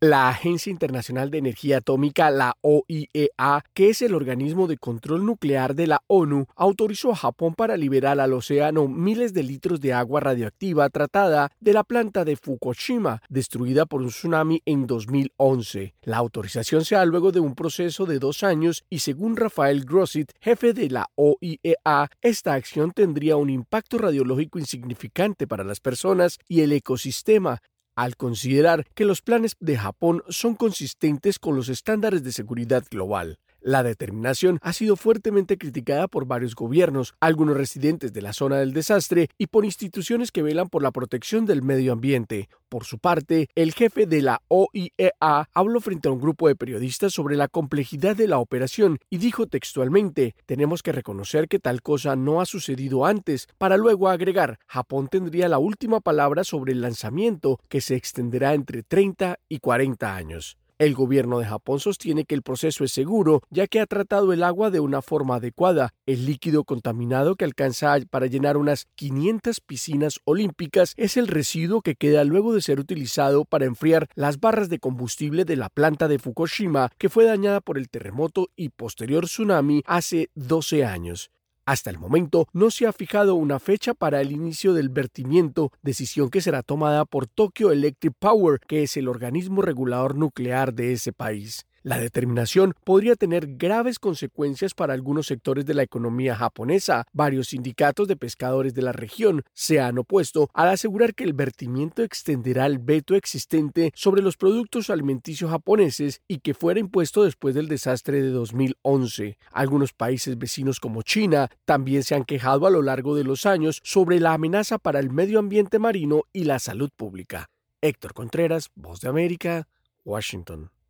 La Agencia Internacional de Energía Atómica, la OIEA, que es el organismo de control nuclear de la ONU, autorizó a Japón para liberar al océano miles de litros de agua radioactiva tratada de la planta de Fukushima, destruida por un tsunami en 2011. La autorización se da luego de un proceso de 2 años y, según Rafael Grossi, jefe de la OIEA, esta acción tendría un impacto radiológico insignificante para las personas y el ecosistema, al considerar que los planes de Japón son consistentes con los estándares de seguridad global. La determinación ha sido fuertemente criticada por varios gobiernos, algunos residentes de la zona del desastre y por instituciones que velan por la protección del medio ambiente. Por su parte, el jefe de la OIEA habló frente a un grupo de periodistas sobre la complejidad de la operación y dijo textualmente: "Tenemos que reconocer que tal cosa no ha sucedido antes", para luego agregar: "Japón tendría la última palabra sobre el lanzamiento, que se extenderá entre 30 y 40 años". El gobierno de Japón sostiene que el proceso es seguro, ya que ha tratado el agua de una forma adecuada. El líquido contaminado, que alcanza para llenar unas 500 piscinas olímpicas, es el residuo que queda luego de ser utilizado para enfriar las barras de combustible de la planta de Fukushima, que fue dañada por el terremoto y posterior tsunami hace 12 años. Hasta el momento no se ha fijado una fecha para el inicio del vertimiento, decisión que será tomada por Tokyo Electric Power, que es el organismo regulador nuclear de ese país. La determinación podría tener graves consecuencias para algunos sectores de la economía japonesa. Varios sindicatos de pescadores de la región se han opuesto al asegurar que el vertimiento extenderá el veto existente sobre los productos alimenticios japoneses y que fuera impuesto después del desastre de 2011. Algunos países vecinos como China también se han quejado a lo largo de los años sobre la amenaza para el medio ambiente marino y la salud pública. Héctor Contreras, Voz de América, Washington.